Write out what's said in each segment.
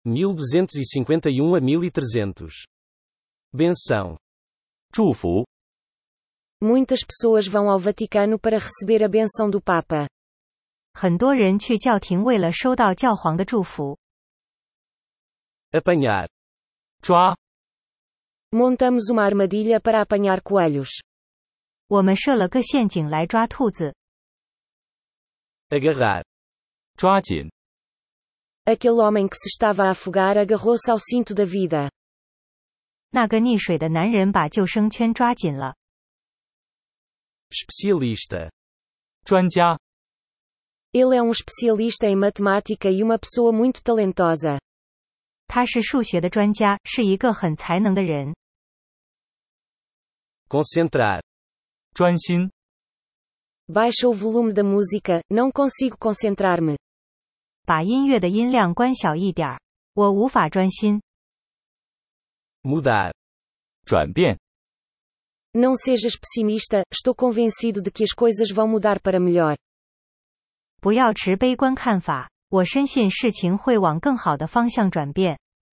1251 a 1300. Benção. 祝福。 Muitas pessoas vão ao Vaticano para receber a benção do Papa. 很多人去教廷为了收到教皇的祝福。 Apanhar. 抓。 Montamos uma armadilha para apanhar coelhos. 我们设了个陷阱来抓兔子。 Agarrar. 抓紧。 Aquele homem que se estava a afogar agarrou-se ao cinto da vida. 那个溺水的男人把救生圈抓紧了。 Especialista. 专家。 Ele é um especialista em matemática e uma pessoa muito talentosa. 他是数学的专家，是一个很才能的人。 Concentrar. 专心。 Baixa o volume da música, não consigo concentrar-me. 把音乐的音量关小一点儿，我无法专心。 Mudar. 转变。 Não sejas pessimista, estou convencido de que as coisas vão mudar para melhor. 不要持悲观看法，我深信事情会往更好的方向转变。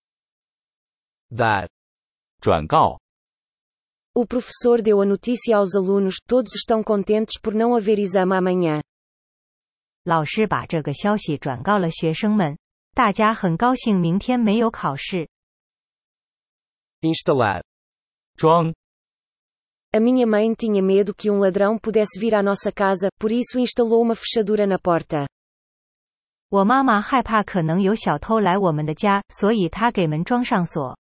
Dar. 转告。 O professor deu a notícia aos alunos, todos estão contentes por não haver exame amanhã. 老师把这个消息转告了学生们，大家很高兴明天没有考试。 Instalar. 装。 A minha mãe tinha medo que um ladrão pudesse vir à nossa casa, por isso instalou uma fechadura na porta. 我妈妈害怕可能有小偷来我们的家，所以她给门装上锁。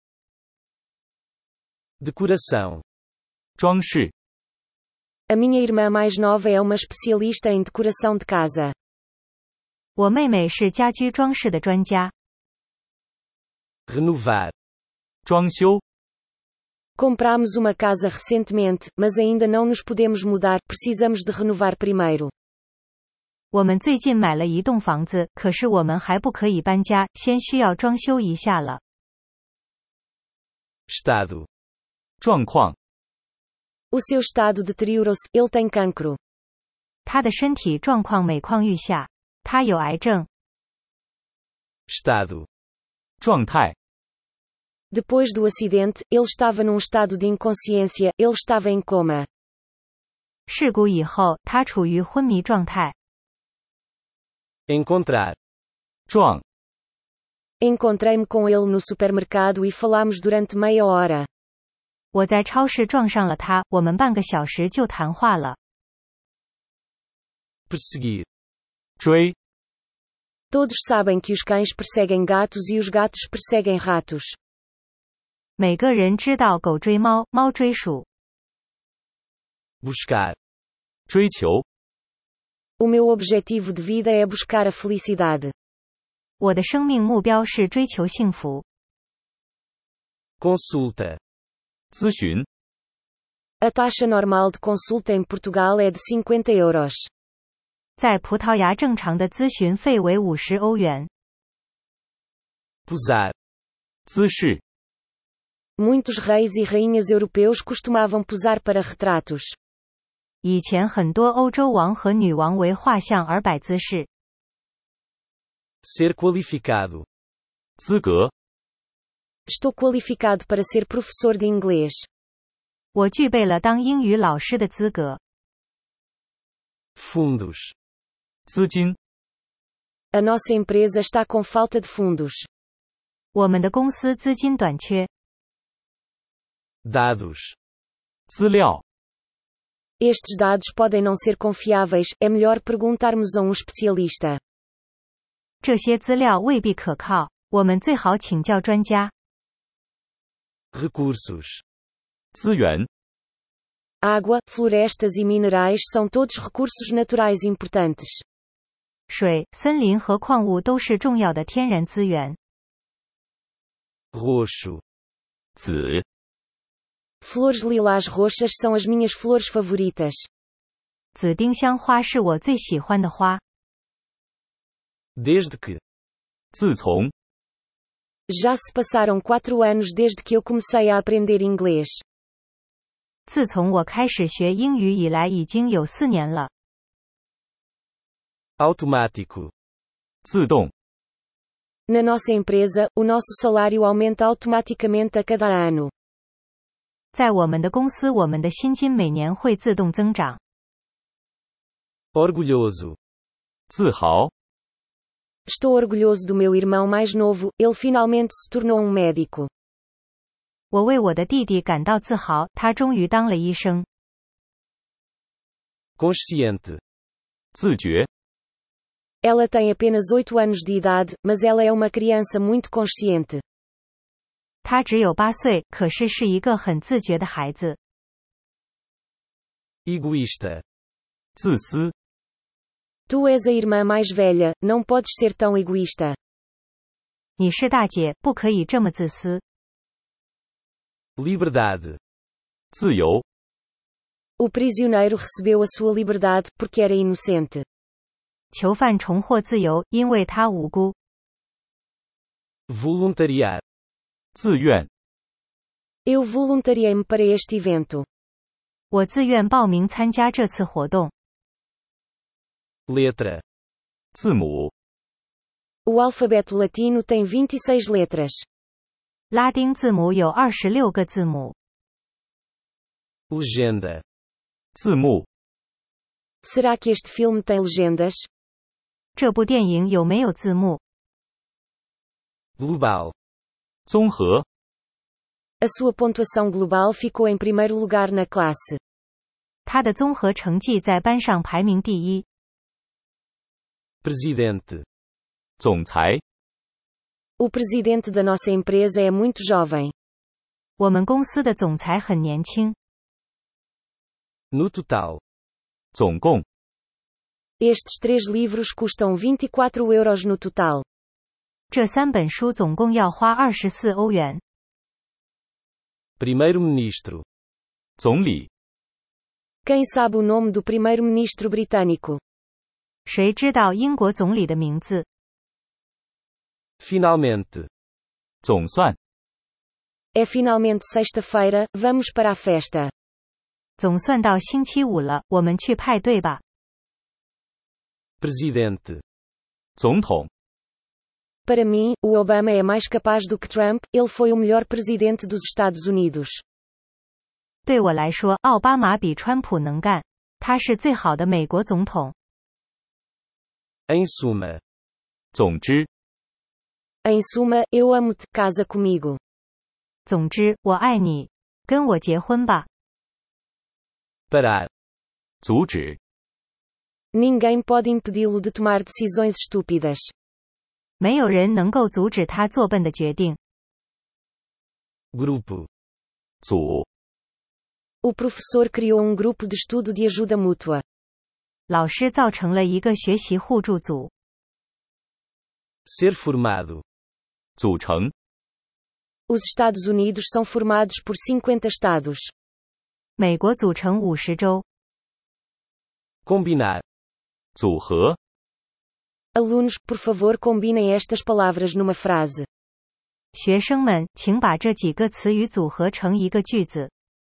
Decoração. 装饰。 A minha irmã mais nova é uma especialista em decoração de casa. 我妹妹是家居装饰的专家。 Renovar. 装修。 Compramos uma casa recentemente, mas ainda não nos podemos mudar, precisamos de renovar primeiro. 我们最近买了一栋房子，可是我们还不可以搬家，先需要装修一下了。 Estado. 状况。 O seu estado deteriorou-se, ele tem cancro. 他的身体状况每况愈下，他有癌症。 Estado. 状态。 Depois do acidente, ele estava num estado de inconsciência, ele estava em coma. 事故以后，他处于昏迷状态。 Encontrar. 撞。 Encontrei-me com ele no supermercado e falamos durante meia hora. 我在超市撞上了他，我们半个小时就谈话了。 Perseguir. 追。 Todos sabem que os cães perseguem gatos e os gatos perseguem ratos. 每个人知道狗追猫，猫追鼠。 Buscar. 追求。 O meu objetivo de vida é buscar a felicidade. 我的生命目标是追求幸福。 Consulta. 咨询。 A taxa normal de consulta em Portugal é de 50 euros. 在葡萄牙正常的咨询费为50欧元。 Posar. 姿势。 Muitos reis e rainhas europeus costumavam posar para retratos. 以前很多欧洲王和女王为画像而摆姿势。 Ser qualificado. 资格。 Estou qualificado para ser professor de inglês. 我具备了当英语老师的资格。 Fundos. 资金。 A nossa empresa está com falta de fundos. 我们的公司资金短缺。 Dados. 资料。 Estes dados podem não ser confiáveis, é melhor perguntarmos a um especialista. 这些资料未必可靠，我们最好请教专家。 Recursos. 资源。 Água, florestas e minerais são todos recursos naturais importantes. 水、森林和矿物都是重要的天然资源。 Roxo. 紫。 Flores lilás roxas são as minhas flores favoritas. 紫丁香花是我最喜欢的花。 Desde que. 自从。 Já se passaram 4 anos desde que eu comecei a aprender inglês. 自从我开始学英语以来已经有4年了。 Automático. 自动。 Na nossa empresa, o nosso salário aumenta automaticamente a cada ano. 在我们的公司，我们的薪金每年会自动增长。 Orgulhoso. 自豪， Estou orgulhoso do meu irmão mais novo, ele finalmente se tornou médico. 我为我的弟弟感到自豪，他终于当了医生。 Consciente. 自觉， Ela tem apenas 8 anos de idade, mas ela é uma criança muito consciente. 他只有8岁，可是是一个很自觉的孩子。 Egoísta. 自私， Tu és a irmã mais velha, não podes ser tão egoísta. 你是大姐，不可以这么自私。 Liberdade. 自由， O prisioneiro recebeu a sua liberdade porque era inocente. 囚犯重获自由，因为他无辜。 Voluntariar. 自愿， Eu voluntariei-me para este evento. 我自愿报名参加这次活动。 Letra. 字母， O alfabeto latino tem 26 letras. 拉丁字母有26个字母。 Legenda. 字幕， Será que este filme tem legendas? 这部电影有没有字幕？ Global. 综合， A sua pontuação global ficou em primeiro lugar na classe. 他的综合成绩在班上排名第一。 Presidente. 总裁， O presidente da nossa empresa é muito jovem. 我们公司的总裁很年轻。 No total. 总共， Estes 3 livros custam 24 euros no total. 这3本书总共要花24欧元。 Primeiro-ministro. 总理， Quem sabe o nome do primeiro-ministro britânico? 谁知道英国总理的名字？ Finalmente. 总算， É finalmente sexta-feira, vamos para a festa. 总算到星期五了，我们去派对吧。 Presidente. 总统， Para mim, o Obama é mais capaz do que Trump, ele foi o melhor presidente dos Estados Unidos. 对我来说，奥巴马比川普能干，他是最好的美国总统。 Em suma. 总之， Em suma, eu amo-te, casa comigo. 总之，我爱你，跟我结婚吧。 Parar. 阻止， Ninguém pode impedi-lo de tomar decisões estúpidas. 没有人能够阻止他做笨的决定。 Grupo. 组， O professor criou um grupo de estudo de ajuda mútua. 老师造成了一个学习互助组。 Ser formado. 组成， Os Estados Unidos são formados por 50 estados. 美国组成50州。 Combinar. 组合， Alunos, por favor, combinem estas palavras numa frase. 学生们，请把这几个词语组合成一个句子。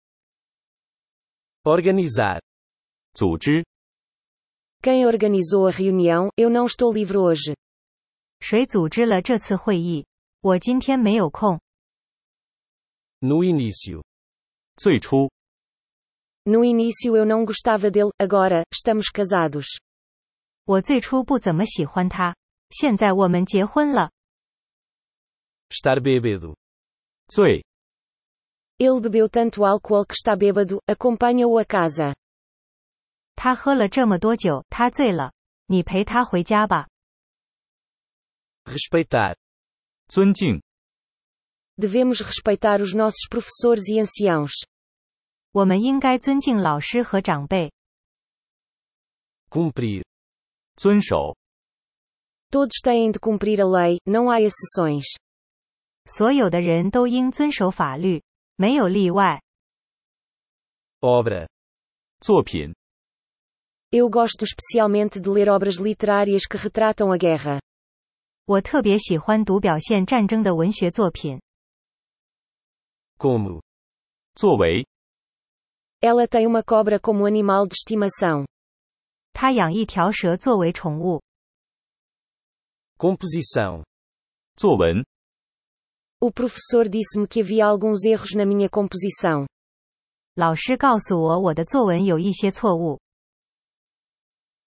Organizar. 组织， Quem organizou a reunião? Eu não estou livre hoje. 谁组织了这次会议？我今天没有空。 No início. 最初， No início eu não gostava dele, agora, estamos casados. 我最初不怎么喜欢他，现在我们结婚了。 Estar bêbado. 醉， Ele bebeu tanto álcool que está bêbado, acompanha-o a casa. 他喝了这么多酒，他醉了。你陪他回家吧。 Respeitar. 尊敬， Devemos respeitar os nossos professores e anciãos. 我们应该尊敬老师和长辈。 Cumprir. 遵守， Todos têm de cumprir a lei, não há exceções. 所有的人都应遵守法律，没有例外。 Obra. 作品， Eu gosto especialmente de ler obras literárias que retratam a guerra. 我特别喜欢读表现战争的文学作品。 Como. 作为， Ela tem uma cobra como animal de estimação. 他养一条蛇作为宠物。 Composição. 作文。 O professor disse-me que havia alguns erros na minha composição. 老师告诉我的作文有一些错误。